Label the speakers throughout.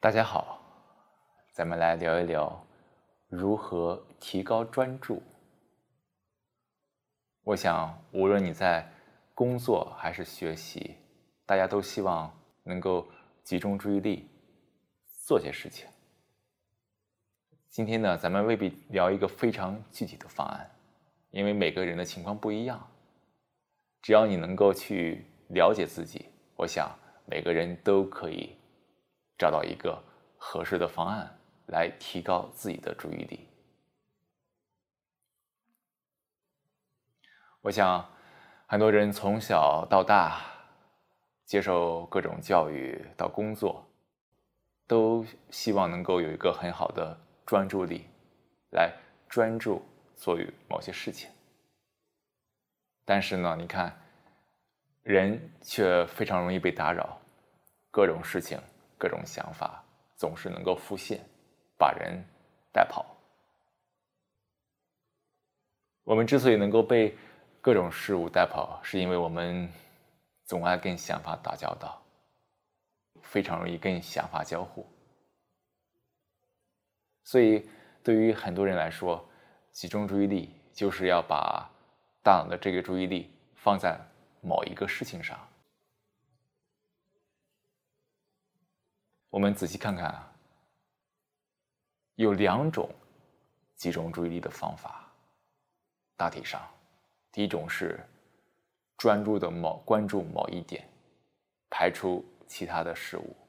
Speaker 1: 大家好，咱们来聊一聊如何提高专注。我想，无论你在工作还是学习，大家都希望能够集中注意力做些事情。今天呢，咱们未必聊一个非常具体的方案，因为每个人的情况不一样。只要你能够去了解自己，我想每个人都可以找到一个合适的方案来提高自己的注意力。我想很多人从小到大接受各种教育到工作，都希望能够有一个很好的专注力来专注做某些事情。但是呢，你看人却非常容易被打扰，各种事情各种想法总是能够浮现，把人带跑。我们之所以能够被各种事物带跑，是因为我们总爱跟想法打交道，非常容易跟想法交互。所以对于很多人来说，集中注意力就是要把大脑的这个注意力放在某一个事情上。我们仔细看看啊，有两种集中注意力的方法。大体上，第一种是专注的关注某一点，排除其他的事物。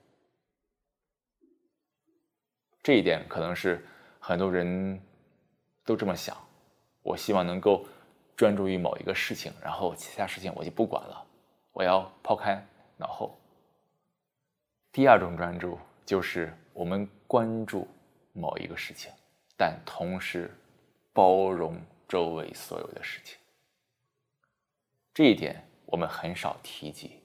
Speaker 1: 这一点可能是很多人都这么想，我希望能够专注于某一个事情，然后其他事情我就不管了，我要抛开脑后。第二种专注就是我们关注某一个事情，但同时包容周围所有的事情。这一点我们很少提及，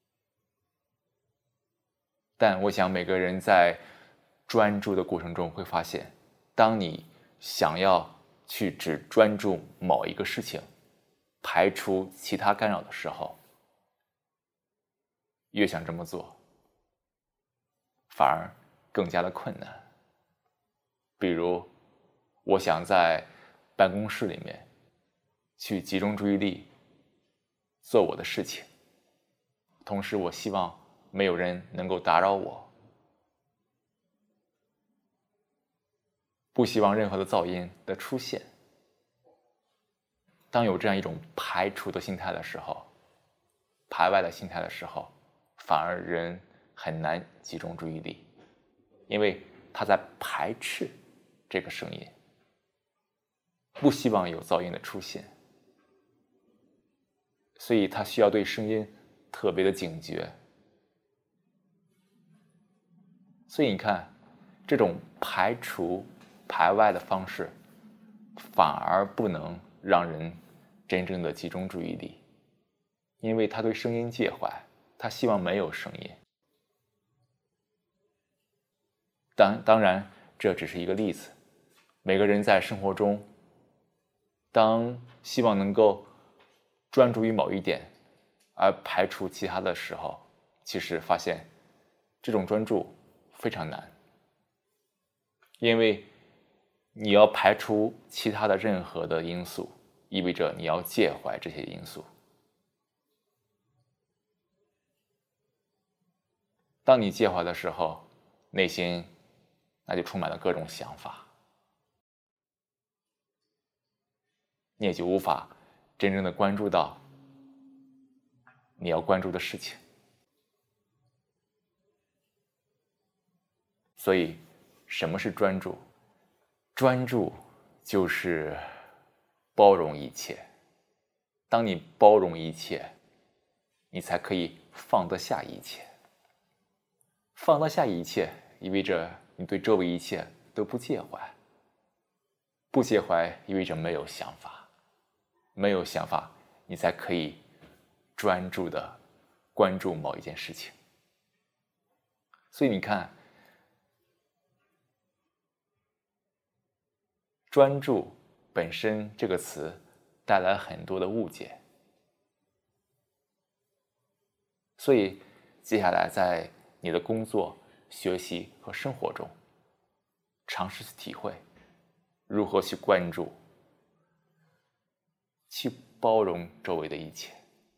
Speaker 1: 但我想每个人在专注的过程中会发现，当你想要去只专注某一个事情，排除其他干扰的时候，越想这么做，反而更加的困难。比如，我想在办公室里面去集中注意力做我的事情，同时我希望没有人能够打扰我，不希望任何的噪音的出现。当有这样一种排除的心态的时候，排外的心态的时候，反而人很难集中注意力，因为他在排斥这个声音，不希望有噪音的出现，所以他需要对声音特别的警觉。所以你看，这种排除排外的方式反而不能让人真正的集中注意力，因为他对声音介怀，他希望没有声音。当然这只是一个例子，每个人在生活中当希望能够专注于某一点而排除其他的时候，其实发现这种专注非常难，因为你要排除其他的任何的因素，意味着你要介怀这些因素。当你介怀的时候，内心那就充满了各种想法，你也就无法真正的关注到你要关注的事情。所以什么是专注？专注就是包容一切。当你包容一切，你才可以放得下一切。放得下一切意味着你对周围一切都不介怀，不介怀意味着没有想法，没有想法你才可以专注的关注某一件事情。所以你看，专注本身这个词带来很多的误解。所以接下来在你的工作、 学习和生活中，尝试去体会如何去关注，去包容周围的一切。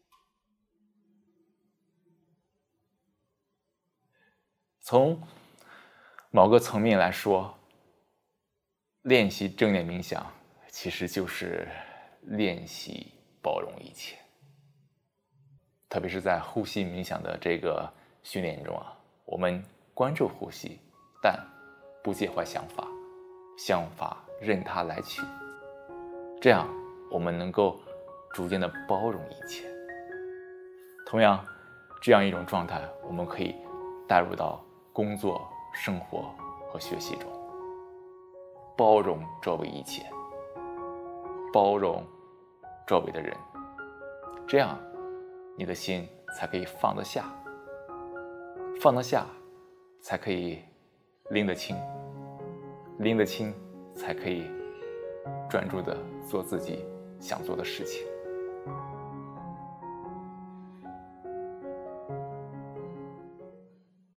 Speaker 1: 从某个层面来说，练习正念冥想其实就是练习包容一切。特别是在呼吸冥想的这个训练中啊，我们关注呼吸，但不介怀想法，想法任它来去，这样我们能够逐渐的包容一切。同样，这样一种状态，我们可以带入到工作、生活和学习中，包容周围一切，包容周围的人，这样你的心才可以放得下，放得下才可以拎得清，拎得清才可以专注的做自己想做的事情。